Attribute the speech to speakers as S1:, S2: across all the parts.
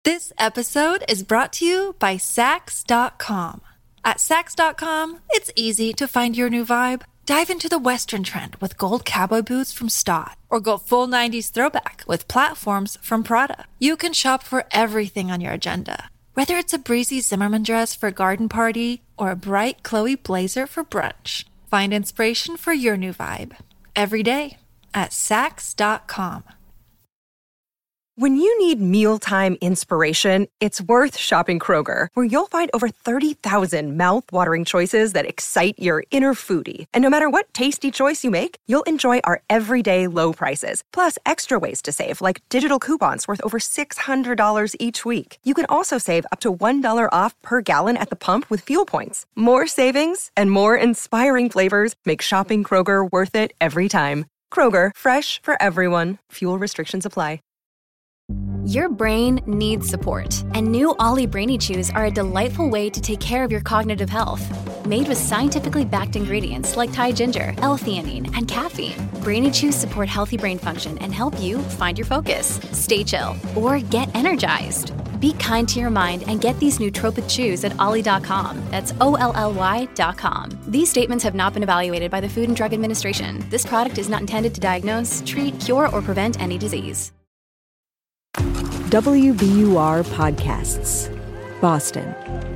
S1: This episode is brought to you by Saks.com. At Saks.com, it's easy to find your new vibe. Dive into the Western trend with gold cowboy boots from Staud, or go full 90s throwback with platforms from Prada. You can shop for everything on your agenda, whether it's a breezy Zimmermann dress for a garden party or a bright Chloe blazer for brunch. Find inspiration for your new vibe every day at Saks.com.
S2: When you need mealtime inspiration, it's worth shopping Kroger, where you'll find over 30,000 mouth-watering choices that excite your inner foodie. And no matter what tasty choice you make, you'll enjoy our everyday low prices, plus extra ways to save, like digital coupons worth over $600 each week. You can also save up to $1 off per gallon at the pump with fuel points. More savings and more inspiring flavors make shopping Kroger worth it every time. Kroger, fresh for everyone. Fuel restrictions apply.
S3: Your brain needs support, and new Ollie Brainy Chews are a delightful way to take care of your cognitive health. Made with scientifically backed ingredients like Thai ginger, L-theanine, and caffeine, Brainy Chews support healthy brain function and help you find your focus, stay chill, or get energized. Be kind to your mind and get these nootropic chews at ollie.com. That's OLLY.com. These statements have not been evaluated by the Food and Drug Administration. This product is not intended to diagnose, treat, cure, or prevent any disease.
S4: WBUR Podcasts, Boston.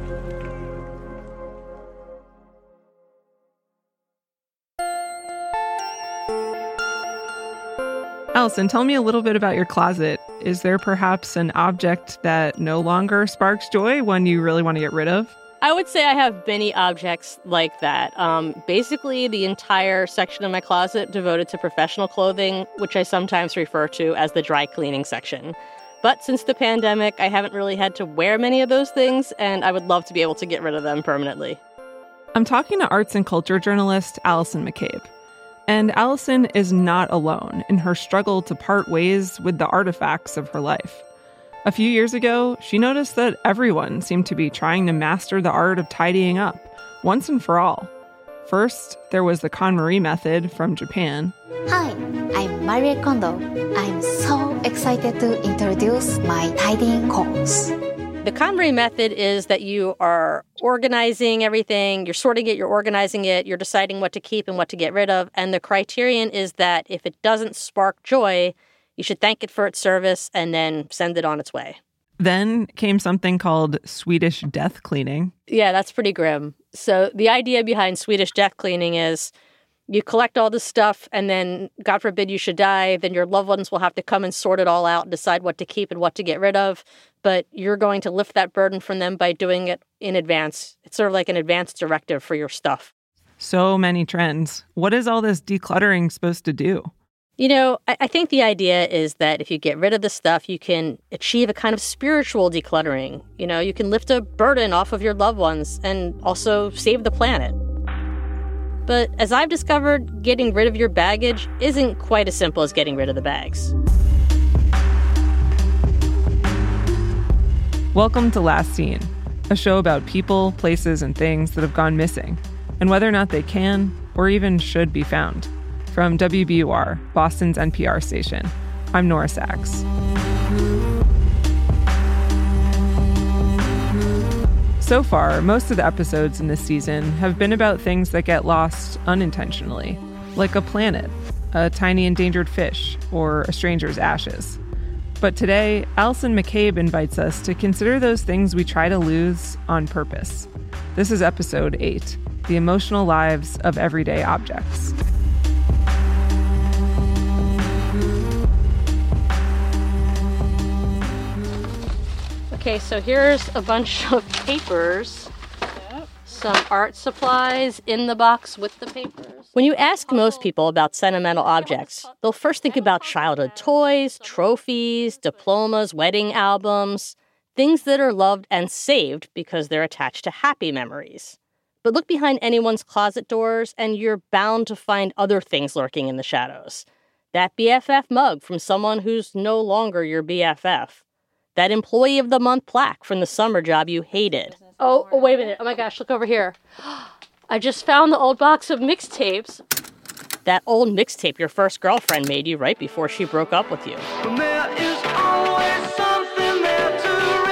S5: Allison, tell me a little bit about your closet. Is there perhaps an object that no longer sparks joy, one you really want to get rid of?
S6: I would say I have many objects like that. Basically, the entire section of my closet devoted to professional clothing, which I sometimes refer to as the dry cleaning section. But since the pandemic, I haven't really had to wear many of those things, and I would love to be able to get rid of them permanently.
S5: I'm talking to arts and culture journalist Allison McCabe. And Allison is not alone in her struggle to part ways with the artifacts of her life. A few years ago, she noticed that everyone seemed to be trying to master the art of tidying up, once and for all. First, there was the KonMari method from Japan.
S7: Hi, I'm Marie Kondo. I'm so excited to introduce my tidying course.
S6: The KonMari method is that you are organizing everything, you're sorting it, you're organizing it, you're deciding what to keep and what to get rid of, and the criterion is that if it doesn't spark joy, you should thank it for its service and then send it on its way.
S5: Then came something called Swedish death cleaning.
S6: Yeah, that's pretty grim. So the idea behind Swedish death cleaning is you collect all this stuff and then, God forbid you should die, then your loved ones will have to come and sort it all out and decide what to keep and what to get rid of. But you're going to lift that burden from them by doing it in advance. It's sort of like an advance directive for your stuff.
S5: So many trends. What is all this decluttering supposed to do?
S6: You know, I think the idea is that if you get rid of the stuff, you can achieve a kind of spiritual decluttering. You know, you can lift a burden off of your loved ones and also save the planet. But as I've discovered, getting rid of your baggage isn't quite as simple as getting rid of the bags.
S5: Welcome to Last Seen, a show about people, places, and things that have gone missing, and whether or not they can or even should be found. From WBUR, Boston's NPR station, I'm Nora Sachs. So far, most of the episodes in this season have been about things that get lost unintentionally, like a planet, a tiny endangered fish, or a stranger's ashes. But today, Allison McCabe invites us to consider those things we try to lose on purpose. This is episode 8, The Emotional Lives of Everyday Objects.
S6: Okay, so here's a bunch of papers, some art supplies in the box with the papers. When you ask most people about sentimental objects, they'll first think about childhood toys, trophies, diplomas, wedding albums, things that are loved and saved because they're attached to happy memories. But look behind anyone's closet doors and you're bound to find other things lurking in the shadows. That BFF mug from someone who's no longer your BFF. That Employee of the Month plaque from the summer job you hated. Oh, wait a minute. Oh my gosh, look over here. I just found the old box of mixtapes. That old mixtape your first girlfriend made you right before she broke up with you.
S8: There is always something there to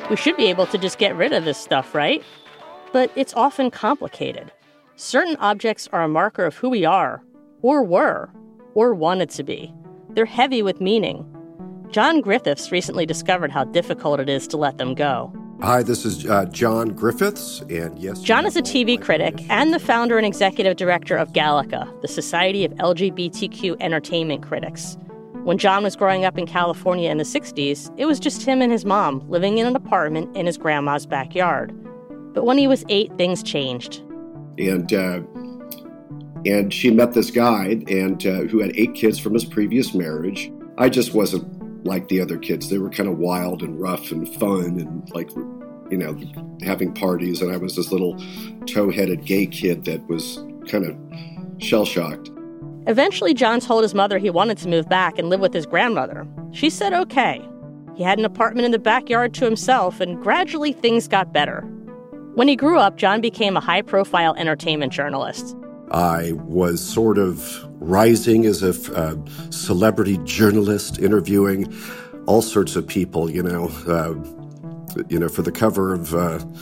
S6: We should be able to just get rid of this stuff, right? But it's often complicated. Certain objects are a marker of who we are, or were, or wanted to be. They're heavy with meaning. John Griffiths recently discovered how difficult it is to let them go.
S8: Hi, this is John Griffiths, and yes...
S6: John is a TV critic and the founder and executive director of Gallica, the Society of LGBTQ Entertainment Critics. When John was growing up in California in the 60s, it was just him and his mom living in an apartment in his grandma's backyard. But when he was 8, things changed.
S8: And she met this guy who had 8 kids from his previous marriage. I just wasn't like the other kids. They were kind of wild and rough and fun and having parties. And I was this little tow-headed gay kid that was kind of shell-shocked.
S6: Eventually, John told his mother he wanted to move back and live with his grandmother. She said okay. He had an apartment in the backyard to himself, and gradually things got better. When he grew up, John became a high-profile entertainment journalist.
S8: I was sort of rising as a celebrity journalist, interviewing all sorts of people, for the cover of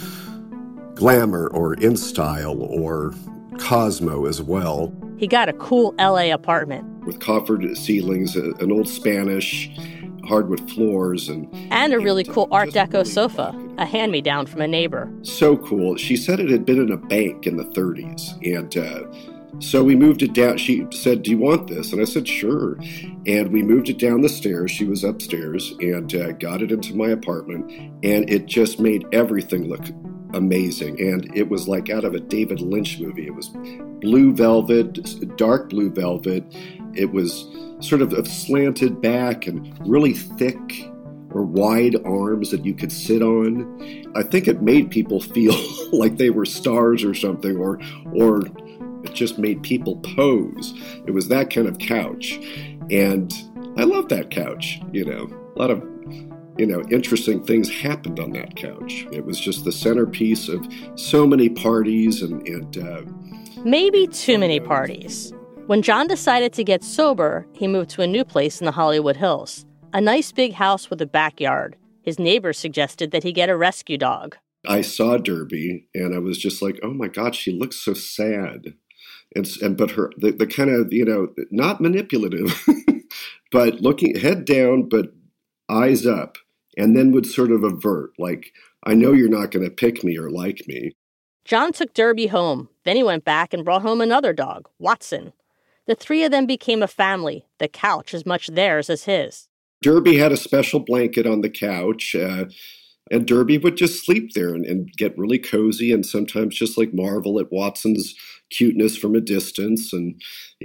S8: Glamour or InStyle or Cosmo as well.
S6: He got a cool LA apartment.
S8: With coffered ceilings, an old Spanish, hardwood floors. And
S6: a really cool Art Deco sofa, a hand-me-down from a neighbor.
S8: So cool. She said it had been in a bank in the 30s. And so we moved it down. She said, "Do you want this?" And I said, "Sure." And we moved it down the stairs. She was upstairs and got it into my apartment. And it just made everything look amazing. And it was like out of a David Lynch movie. It was blue velvet, dark blue velvet. It was sort of slanted back and really thick or wide arms that you could sit on. I think it made people feel like they were stars or something, or it just made people pose. It was that kind of couch. And I love that couch, A lot of, interesting things happened on that couch. It was just the centerpiece of so many parties and
S6: maybe too many parties. When John decided to get sober, he moved to a new place in the Hollywood Hills. A nice big house with a backyard. His neighbors suggested that he get a rescue dog.
S8: I saw Derby, and I was just like, oh my God, she looks so sad. But her, the kind of, not manipulative, but looking head down, but eyes up, and then would sort of avert, like, I know you're not going to pick me or like me.
S6: John took Derby home. Then he went back and brought home another dog, Watson. The 3 of them became a family, the couch as much theirs as his.
S8: Derby had a special blanket on the couch, and Derby would just sleep there and get really cozy and sometimes just like marvel at Watson's cuteness from a distance. And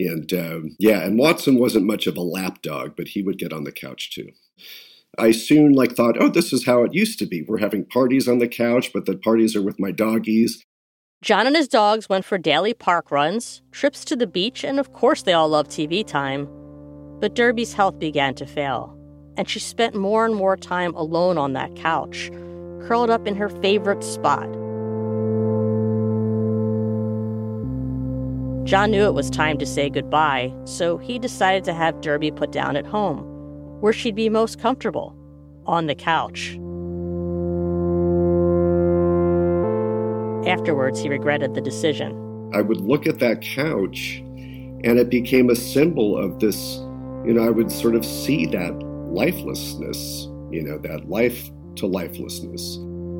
S8: Watson wasn't much of a lap dog, but he would get on the couch too. I soon thought, oh, this is how it used to be. We're having parties on the couch, but the parties are with my doggies.
S6: John and his dogs went for daily park runs, trips to the beach, and of course they all loved TV time. But Derby's health began to fail, and she spent more and more time alone on that couch, curled up in her favorite spot. John knew it was time to say goodbye, so he decided to have Derby put down at home, where she'd be most comfortable, on the couch. Afterwards, he regretted the decision.
S8: I would look at that couch, and it became a symbol of this, I would sort of see that lifelessness, that life to lifelessness.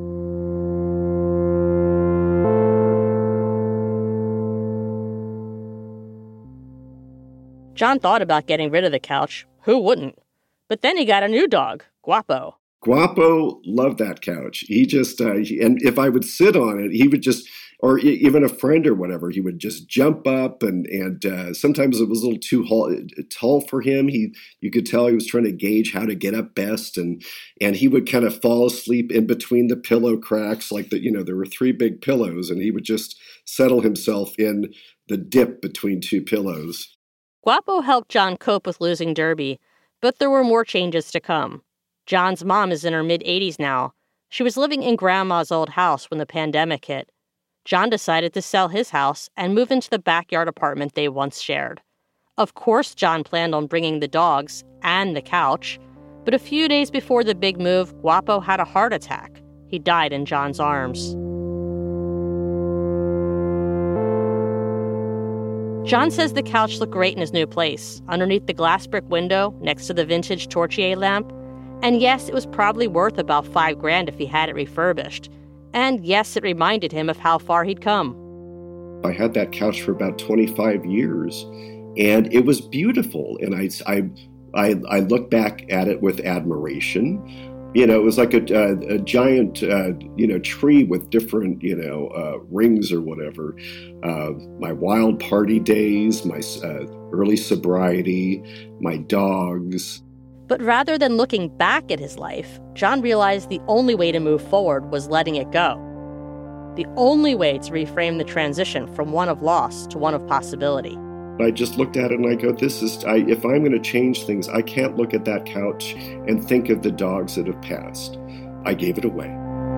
S6: John thought about getting rid of the couch. Who wouldn't? But then he got a new dog, Guapo.
S8: Guapo loved that couch. He just, and if I would sit on it, he would just, or even a friend or whatever, he would just jump up and sometimes it was a little too tall for him. You could tell he was trying to gauge how to get up best, and he would kind of fall asleep in between the pillow cracks, like there were 3 big pillows, and he would just settle himself in the dip between 2 pillows.
S6: Guapo helped John cope with losing Derby, but there were more changes to come. John's mom is in her mid-80s now. She was living in Grandma's old house when the pandemic hit. John decided to sell his house and move into the backyard apartment they once shared. Of course, John planned on bringing the dogs and the couch, but a few days before the big move, Guapo had a heart attack. He died in John's arms. John says the couch looked great in his new place, underneath the glass brick window next to the vintage Torchier lamp. And yes, it was probably worth about $5,000 if he had it refurbished. And yes, it reminded him of how far he'd come.
S8: I had that couch for about 25 years, and it was beautiful. And I look back at it with admiration. You know, it was like a giant, tree with different, rings or whatever. My wild party days, my early sobriety, my dogs.
S6: But rather than looking back at his life, John realized the only way to move forward was letting it go. The only way to reframe the transition from one of loss to one of possibility.
S8: I just looked at it and I go, if I'm going to change things, I can't look at that couch and think of the dogs that have passed. I gave it away.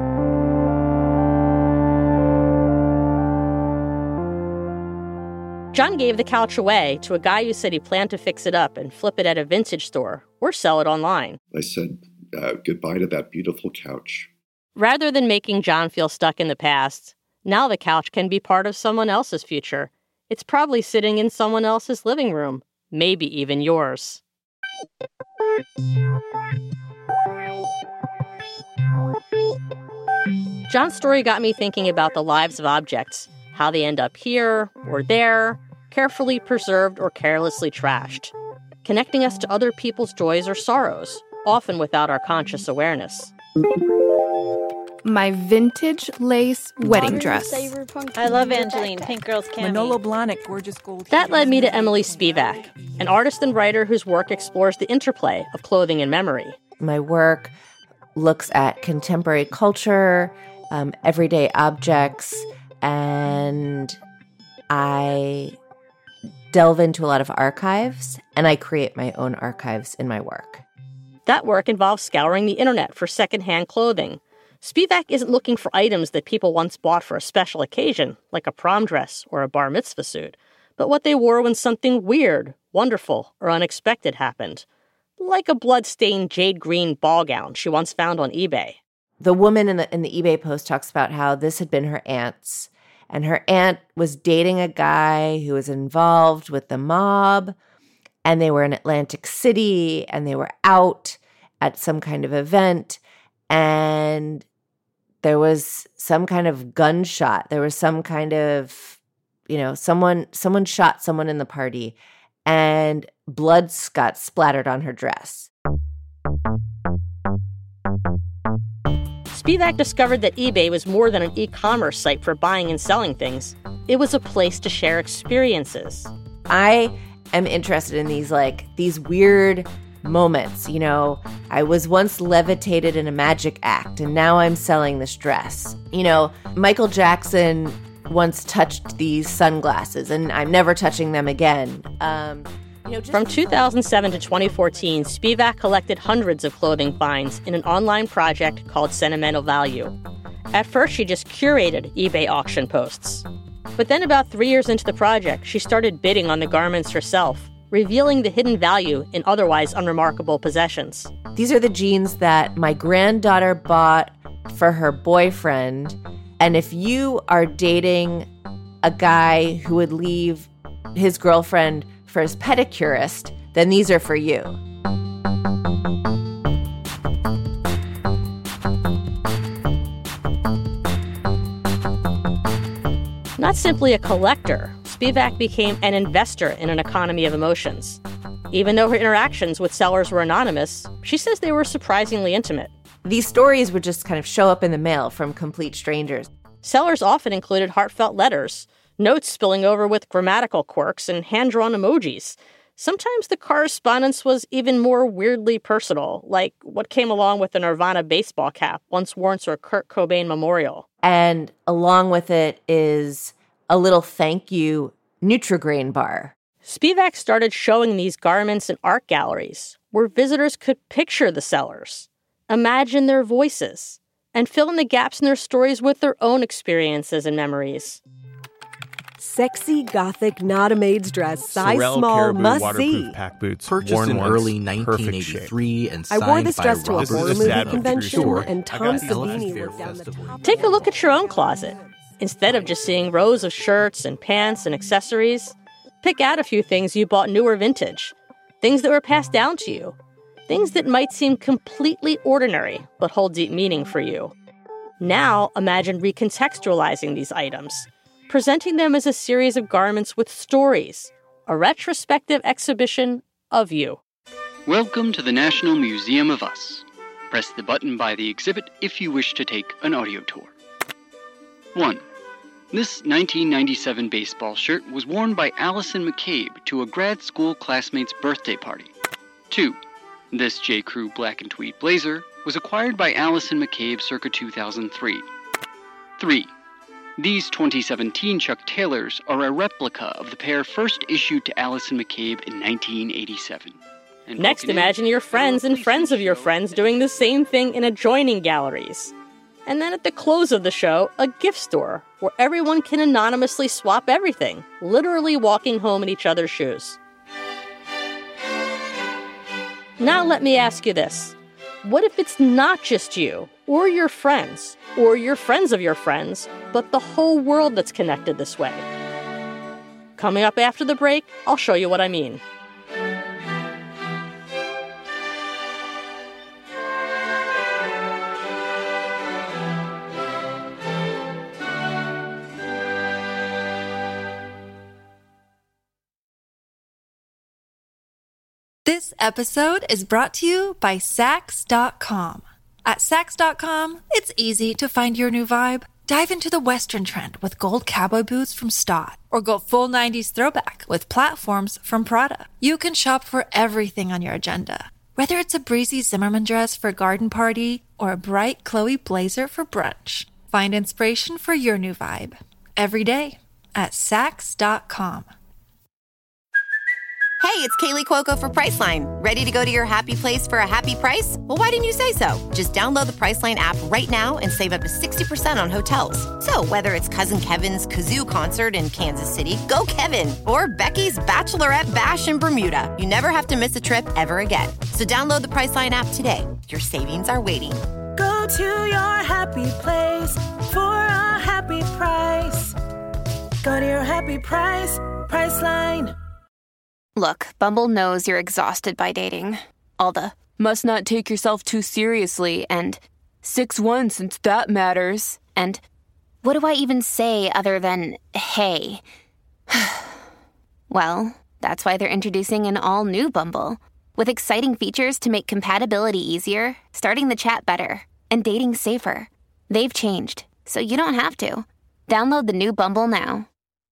S6: John gave the couch away to a guy who said he planned to fix it up and flip it at a vintage store or sell it online.
S8: I said goodbye to that beautiful couch.
S6: Rather than making John feel stuck in the past, now the couch can be part of someone else's future. It's probably sitting in someone else's living room, maybe even yours. John's story got me thinking about the lives of objects, how they end up here or there, carefully preserved or carelessly trashed, connecting us to other people's joys or sorrows, often without our conscious awareness.
S9: My vintage lace wedding dress.
S10: I love Angeline, Pink Girls Cami.
S11: Manolo Blahnik, gorgeous gold.
S6: That led me to Emily Spivak, an artist and writer whose work explores the interplay of clothing and memory.
S12: My work looks at contemporary culture, everyday objects, and I delve into a lot of archives, and I create my own archives in my work.
S6: That work involves scouring the internet for secondhand clothing. Spivak isn't looking for items that people once bought for a special occasion, like a prom dress or a bar mitzvah suit, but what they wore when something weird, wonderful, or unexpected happened, like a blood-stained jade green ball gown she once found on eBay.
S12: The woman in the eBay post talks about how this had been her aunt's, and her aunt was dating a guy who was involved with the mob, and they were in Atlantic City, and they were out at some kind of event, and there was some kind of gunshot. There was some kind of, someone shot someone in the party, and blood got splattered on her dress.
S6: Spivak discovered that eBay was more than an e-commerce site for buying and selling things. It was a place to share experiences.
S12: I am interested in these weird moments. I was once levitated in a magic act, and now I'm selling this dress. Michael Jackson once touched these sunglasses, and I'm never touching them again.
S6: From 2007 to 2014, Spivak collected hundreds of clothing finds in an online project called Sentimental Value. At first, she just curated eBay auction posts. But then about 3 years into the project, she started bidding on the garments herself, revealing the hidden value in otherwise unremarkable possessions.
S12: These are the jeans that my granddaughter bought for her boyfriend. And if you are dating a guy who would leave his girlfriend for his pedicurist, then these are for you.
S6: Not simply a collector, Spivak became an investor in an economy of emotions. Even though her interactions with sellers were anonymous, she says they were surprisingly intimate.
S12: These stories would just kind of show up in the mail from complete strangers.
S6: Sellers often included heartfelt letters, notes spilling over with grammatical quirks and hand-drawn emojis. Sometimes the correspondence was even more weirdly personal, like what came along with a Nirvana baseball cap once worn to a Kurt Cobain memorial.
S12: And along with it is a little thank you Nutri-Grain bar.
S6: Spivak started showing these garments in art galleries where visitors could picture the sellers, imagine their voices, and fill in the gaps in their stories with their own experiences and memories.
S4: Sexy Gothic Not a Maid's Dress, size
S11: Sorel
S4: small,
S11: Caribou
S4: must
S11: waterproof
S4: see.
S11: pack boots,
S13: Purchased
S11: worn
S13: in
S11: once,
S13: early
S11: perfect shape.
S13: 1983 and
S4: I
S13: signed
S4: wore this
S13: by
S4: dress to a
S13: Robert
S4: horror
S11: This is
S4: movie
S11: sad, but true
S4: convention,
S11: story.
S4: and
S13: I
S4: Tom
S13: got Elephant
S4: Savini
S13: Fair
S4: looked down the
S13: Festival.
S4: top.
S6: Take a look at your own closet. Instead of just seeing rows of shirts and pants and accessories, pick out a few things you bought new or vintage, things that were passed down to you, things that might seem completely ordinary but hold deep meaning for you. Now imagine recontextualizing these items, presenting them as a series of garments with stories, a retrospective exhibition of you.
S14: Welcome to the National Museum of Us. Press the button by the exhibit if you wish to take an audio tour. 1. This 1997 baseball shirt was worn by Allison McCabe to a grad school classmate's birthday party. 2. This J. Crew black and tweed blazer was acquired by Allison McCabe circa 2003. 3. These 2017 Chuck Taylors are a replica of the pair first issued to Allison McCabe in 1987. And
S6: Next, imagine your friends and friends of your friends doing the same thing in adjoining galleries. And then at the close of the show, a gift store where everyone can anonymously swap everything, literally walking home in each other's shoes. Now let me ask you this. What if it's not just you, or your friends, or your friends of your friends, but the whole world that's connected this way? Coming up after the break, I'll show you what I mean.
S1: This episode is brought to you by Saks.com. At Saks.com, it's easy to find your new vibe. Dive into the Western trend with gold cowboy boots from Stott, or go full 90s throwback with platforms from Prada. You can shop for everything on your agenda, whether it's a breezy Zimmermann dress for a garden party or a bright Chloe blazer for brunch. Find inspiration for your new vibe every day at Saks.com.
S15: Hey, it's Kaylee Cuoco for Priceline. Ready to go to your happy place for a happy price? Well, why didn't you say so? Just download the Priceline app right now and save up to 60% on hotels. So whether it's Cousin Kevin's Kazoo Concert in Kansas City, go Kevin, or Becky's Bachelorette Bash in Bermuda, you never have to miss a trip ever again. So download the Priceline app today. Your savings are waiting.
S16: Go to your happy place for a happy price. Go to your happy price, Priceline.
S9: Look, Bumble knows you're exhausted by dating. All the, must not take yourself too seriously, and 6'1" since that matters, and what do I even say other than, hey? Well, that's why they're introducing an all-new Bumble, with exciting features to make compatibility easier, starting the chat better, and dating safer. They've changed, so you don't have to. Download the new Bumble now.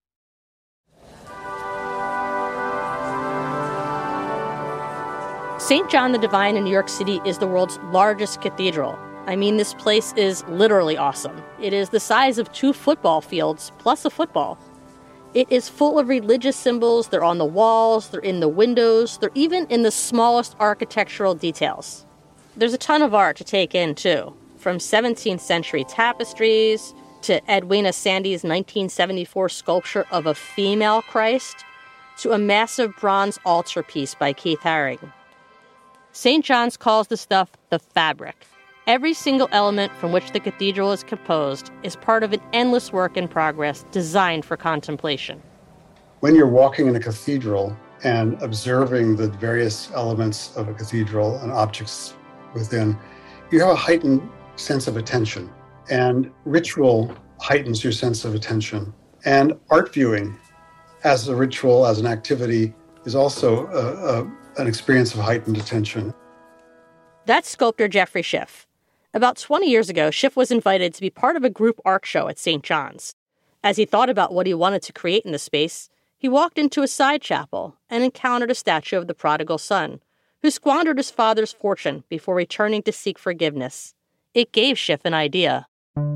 S6: St. John the Divine in New York City is the world's largest cathedral. I mean, this place is literally awesome. It is the size of 2 football fields plus a football. It is full of religious symbols. They're on the walls, they're in the windows, they're even in the smallest architectural details. There's a ton of art to take in, too, from 17th century tapestries to Edwina Sandy's 1974 sculpture of a female Christ to a massive bronze altarpiece by Keith Haring. St. John's calls the stuff the fabric. Every single element from which the cathedral is composed is part of an endless work in progress designed for contemplation.
S17: When you're walking in a cathedral and observing the various elements of a cathedral and objects within, you have a heightened sense of attention. And ritual heightens your sense of attention. And art viewing as a ritual, as an activity, is also an experience of heightened attention.
S6: That's sculptor Jeffrey Schiff. About 20 years ago, Schiff was invited to be part of a group art show at St. John's. As he thought about what he wanted to create in the space, he walked into a side chapel and encountered a statue of the prodigal son, who squandered his father's fortune before returning to seek forgiveness. It gave Schiff an idea.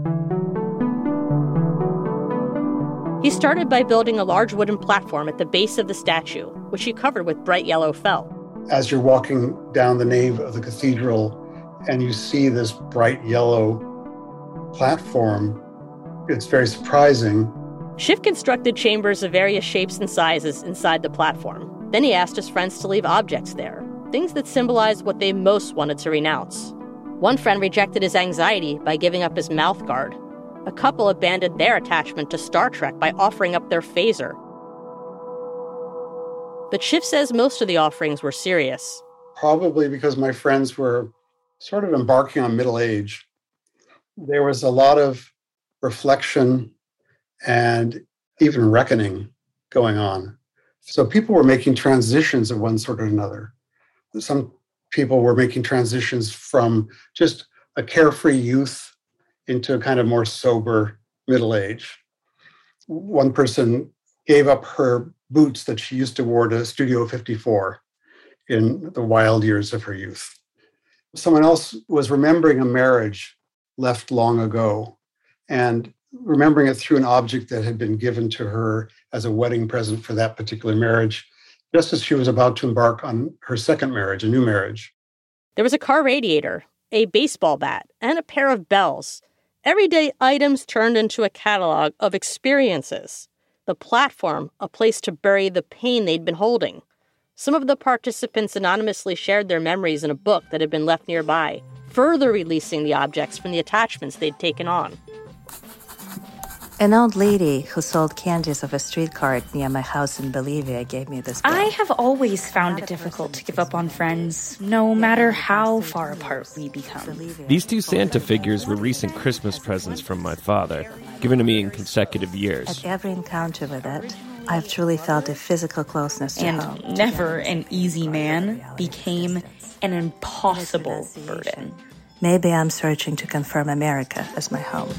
S6: He started by building a large wooden platform at the base of the statue, which he covered with bright yellow felt.
S17: As you're walking down the nave of the cathedral and you see this bright yellow platform, it's very surprising.
S6: Schiff constructed chambers of various shapes and sizes inside the platform. Then he asked his friends to leave objects there, things that symbolized what they most wanted to renounce. One friend rejected his anxiety by giving up his mouth guard. A couple abandoned their attachment to Star Trek by offering up their phaser. But Schiff says most of the offerings were serious.
S17: Probably because my friends were sort of embarking on middle age. There was a lot of reflection and even reckoning going on. So people were making transitions of one sort or another. Some people were making transitions from just a carefree youth into a kind of more sober middle age. One person gave up her boots that she used to wear to Studio 54 in the wild years of her youth. Someone else was remembering a marriage left long ago and remembering it through an object that had been given to her as a wedding present for that particular marriage, just as she was about to embark on her second marriage, a new marriage.
S6: There was a car radiator, a baseball bat, and a pair of bells. Everyday items turned into a catalog of experiences. The platform, a place to bury the pain they'd been holding. Some of the participants anonymously shared their memories in a book that had been left nearby, further releasing the objects from the attachments they'd taken on.
S11: An old lady who sold candies off a street cart near my house in Bolivia gave me this book.
S13: I have always found it difficult to give up on friends, no matter how far apart we become.
S18: These two Santa figures were recent Christmas presents from my father, given to me in consecutive years.
S11: At every encounter with it, I've truly felt a physical closeness to home.
S13: And never an easy man became an impossible burden.
S11: Maybe I'm searching to confirm America as my home.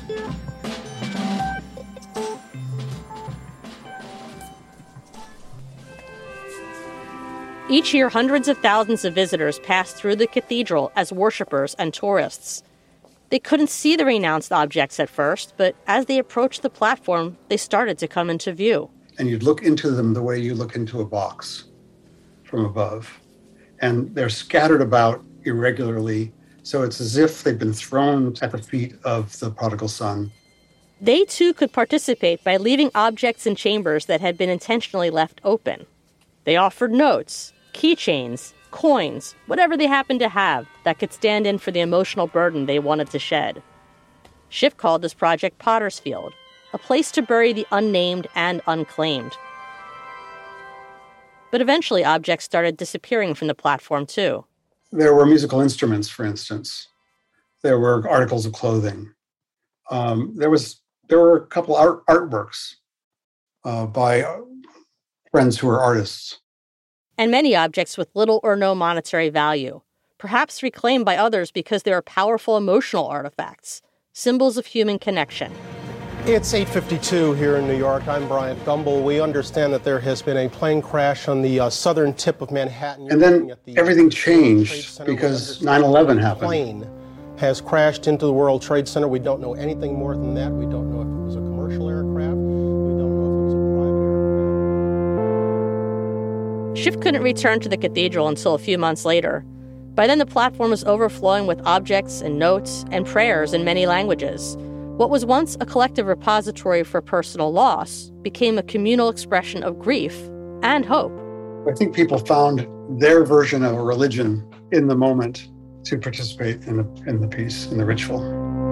S6: Each year, hundreds of thousands of visitors pass through the cathedral as worshippers and tourists. They couldn't see the renounced objects at first, but as they approached the platform, they started to come into view.
S17: And you'd look into them the way you look into a box from above. And they're scattered about irregularly, so it's as if they've been thrown at the feet of the prodigal son.
S6: They, too, could participate by leaving objects in chambers that had been intentionally left open. They offered notes, keychains, coins, whatever they happened to have that could stand in for the emotional burden they wanted to shed. Schiff called this project Potter's Field, a place to bury the unnamed and unclaimed. But eventually objects started disappearing from the platform, too.
S17: There were musical instruments, for instance. There were articles of clothing. There were a couple artworks by friends who were artists.
S6: And many objects with little or no monetary value, perhaps reclaimed by others because they are powerful emotional artifacts, symbols of human connection.
S19: It's 8:52 here in New York. I'm Bryant Gumbel. We understand that there has been a plane crash on the southern tip of Manhattan.
S17: And then everything changed because 9/11 happened.
S19: Plane has crashed into the World Trade Center. We don't know anything more than that. We don't know if it was a commercial aircraft. We don't know if it was a private aircraft.
S6: Schiff couldn't return to the cathedral until a few months later. By then, the platform was overflowing with objects and notes and prayers in many languages. What was once a collective repository for personal loss became a communal expression of grief and hope.
S17: I think people found their version of a religion in the moment to participate in the piece, in the ritual.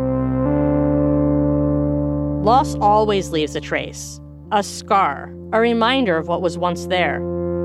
S6: Loss always leaves a trace, a scar, a reminder of what was once there.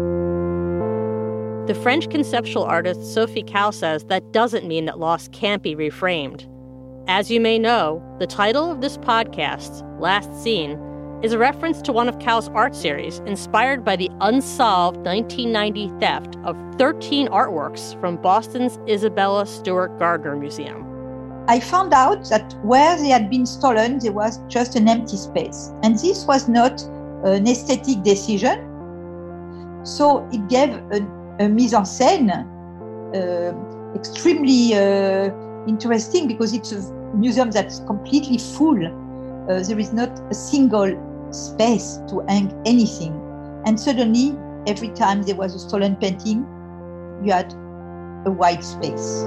S6: The French conceptual artist Sophie Calle says that doesn't mean that loss can't be reframed. As you may know, the title of this podcast, Last Seen, is a reference to one of Calle's art series inspired by the unsolved 1990 theft of 13 artworks from Boston's Isabella Stewart Gardner Museum.
S20: I found out that where they had been stolen, there was just an empty space. And this was not an aesthetic decision. So it gave a mise en scène extremely interesting because it's a museum that's completely full. There is not a single space to hang anything. And suddenly, every time there was a stolen painting, you had a white space.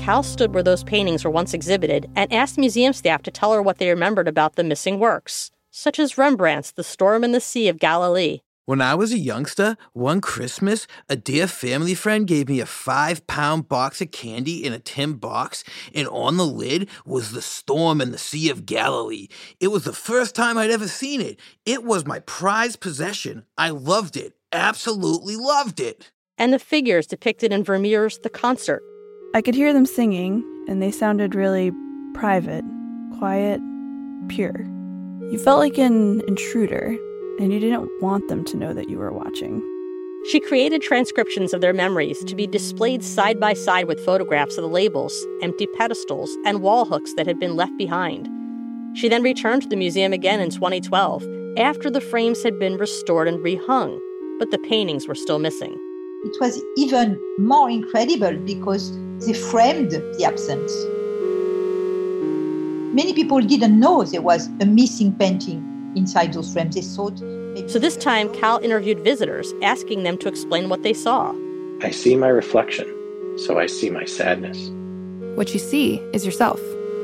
S6: Cal stood where those paintings were once exhibited and asked museum staff to tell her what they remembered about the missing works, such as Rembrandt's The Storm in the Sea of Galilee.
S21: When I was a youngster, one Christmas, a dear family friend gave me a 5-pound box of candy in a tin box, and on the lid was The Storm in the Sea of Galilee. It was the first time I'd ever seen it. It was my prized possession. I loved it. Absolutely loved it.
S6: And the figures depicted in Vermeer's The Concert.
S22: I could hear them singing, and they sounded really private, quiet, pure. You felt like an intruder, and you didn't want them to know that you were watching.
S6: She created transcriptions of their memories to be displayed side by side with photographs of the labels, empty pedestals, and wall hooks that had been left behind. She then returned to the museum again in 2012, after the frames had been restored and rehung, but the paintings were still missing.
S20: It was even more incredible because they framed the absence. Many people didn't know there was a missing painting inside those frames. They thought maybe...
S6: So this time, Cal interviewed visitors, asking them to explain what they saw.
S23: I see my reflection, so I see my sadness.
S24: What you see is yourself.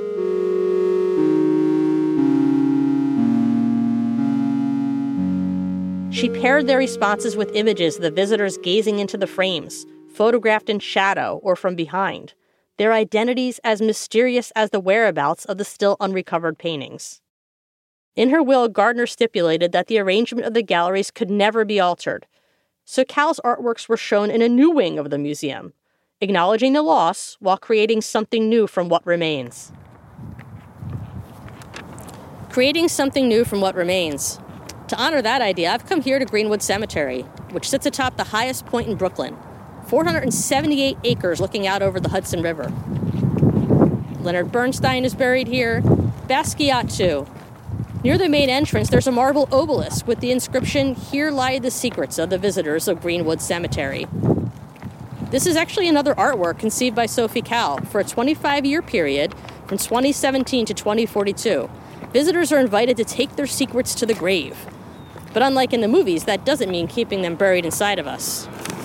S6: She paired their responses with images of the visitors gazing into the frames, photographed in shadow or from behind, their identities as mysterious as the whereabouts of the still unrecovered paintings. In her will, Gardner stipulated that the arrangement of the galleries could never be altered, so Cal's artworks were shown in a new wing of the museum, acknowledging the loss while creating something new from what remains. Creating something new from what remains. To honor that idea, I've come here to Greenwood Cemetery, which sits atop the highest point in Brooklyn, 478 acres looking out over the Hudson River. Leonard Bernstein is buried here, Basquiat too. Near the main entrance, there's a marble obelisk with the inscription, "Here lie the secrets of the visitors of Greenwood Cemetery." This is actually another artwork conceived by Sophie Cal for a 25-year period from 2017 to 2042. Visitors are invited to take their secrets to the grave. But unlike in the movies, that doesn't mean keeping them buried inside of us.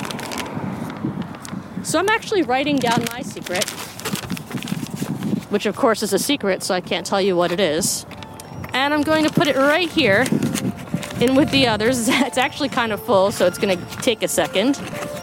S6: So I'm actually writing down my secret, which of course is a secret, so I can't tell you what it is. And I'm going to put it right here in with the others. It's actually kind of full, so it's going to take a second.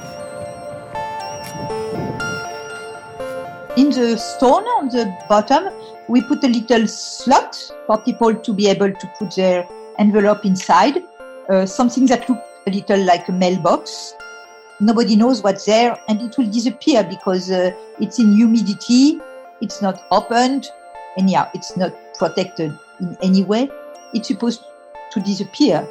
S20: In the stone on the bottom, we put a little slot for people to be able to put their envelope inside, something that looks a little like a mailbox. Nobody knows what's there, and it will disappear because it's in humidity, it's not opened, and yeah, it's not protected in any way. It's supposed to disappear.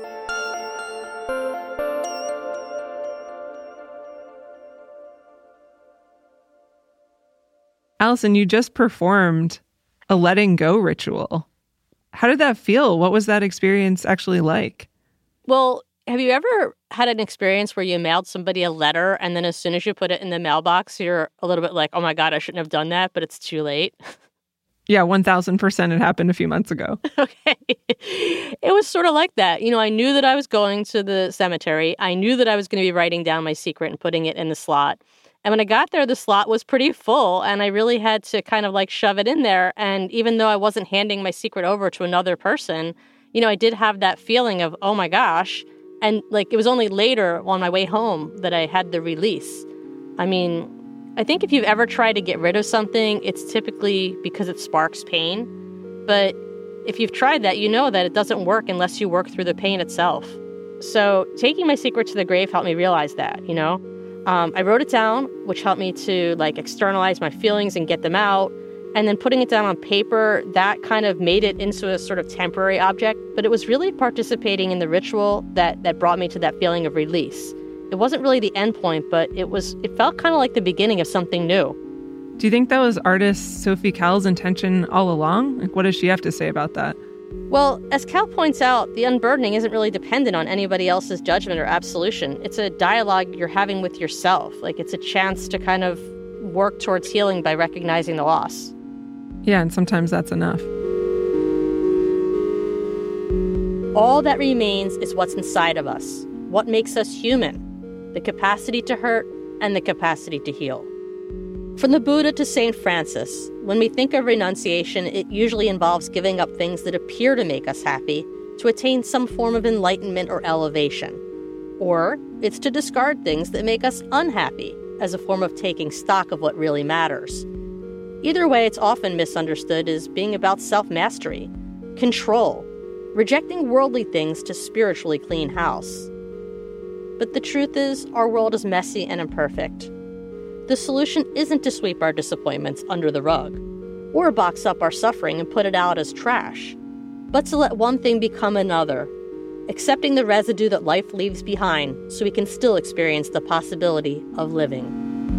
S5: Allison, you just performed a letting go ritual. How did that feel? What was that experience actually like?
S6: Well, have you ever had an experience where you mailed somebody a letter and then as soon as you put it in the mailbox, you're a little bit like, oh my God, I shouldn't have done that, but it's too late?
S5: Yeah, 1,000% it happened a few months ago.
S6: Okay. It was sort of like that. You know, I knew that I was going to the cemetery. I knew that I was going to be writing down my secret and putting it in the slot. And when I got there, the slot was pretty full, and I really had to kind of like shove it in there. And even though I wasn't handing my secret over to another person, you know, I did have that feeling of, oh my gosh. And like, it was only later on my way home that I had the release. I mean, I think if you've ever tried to get rid of something, it's typically because it sparks pain. But if you've tried that, you know that it doesn't work unless you work through the pain itself. So taking my secret to the grave helped me realize that, you know. I wrote it down, which helped me to like externalize my feelings and get them out. And then putting it down on paper, that kind of made it into a sort of temporary object. But it was really participating in the ritual that brought me to that feeling of release. It wasn't really the end point, but it felt kind of like the beginning of something new.
S5: Do you think that was artist Sophie Cal's intention all along? Like, what does she have to say about that?
S6: Well, as Cal points out, the unburdening isn't really dependent on anybody else's judgment or absolution. It's a dialogue you're having with yourself. Like, it's a chance to kind of work towards healing by recognizing the loss.
S5: Yeah, and sometimes that's enough.
S6: All that remains is what's inside of us, what makes us human, the capacity to hurt and the capacity to heal. From the Buddha to St. Francis, when we think of renunciation, it usually involves giving up things that appear to make us happy to attain some form of enlightenment or elevation. Or it's to discard things that make us unhappy as a form of taking stock of what really matters. Either way, it's often misunderstood as being about self-mastery, control, rejecting worldly things to spiritually clean house. But the truth is, our world is messy and imperfect. The solution isn't to sweep our disappointments under the rug, or box up our suffering and put it out as trash, but to let one thing become another, accepting the residue that life leaves behind so we can still experience the possibility of living.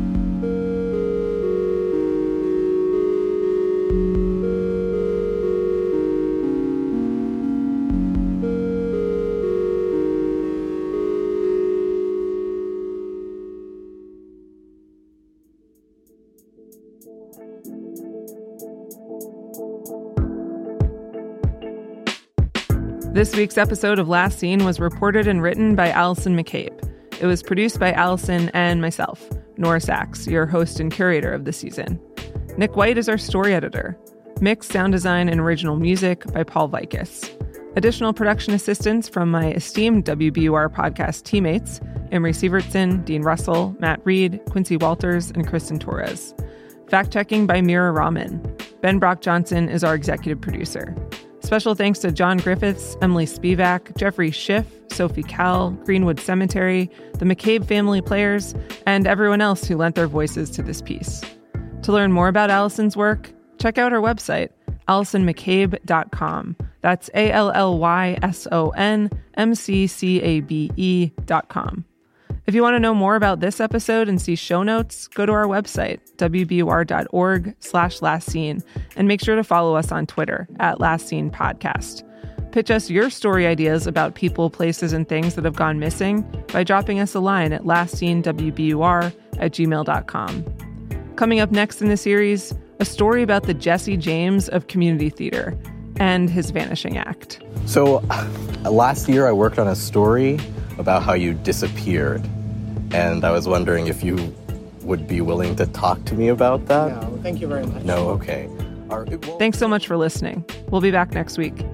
S5: This week's episode of Last Seen was reported and written by Allison McCabe. It was produced by Allison and myself, Nora Sachs, your host and curator of the season. Nick White is our story editor. Mix, sound design, and original music by Paul Vikis. Additional production assistance from my esteemed WBUR podcast teammates, Emery Sievertson, Dean Russell, Matt Reed, Quincy Walters, and Kristen Torres. Fact-checking by Mira Rahman. Ben Brock-Johnson is our executive producer. Special thanks to John Griffiths, Emily Spivak, Jeffrey Schiff, Sophie Cowell, Greenwood Cemetery, the McCabe family players, and everyone else who lent their voices to this piece. To learn more about Allison's work, check out her website, AllisonMcCabe.com. That's ALLYSONMCCABE.com. If you want to know more about this episode and see show notes, go to our website, wbur.org/lastscene, and make sure to follow us on Twitter @LastScenePodcast. Pitch us your story ideas about people, places, and things that have gone missing by dropping us a line at lastscenewbur@gmail.com. Coming up next in the series, a story about the Jesse James of community theater and his vanishing act.
S2: So last year I worked on a story about how you disappeared, and I was wondering if you would be willing to talk to me about that.
S19: No, thank you very much.
S2: No, okay.
S5: Thanks so much for listening. We'll be back next week.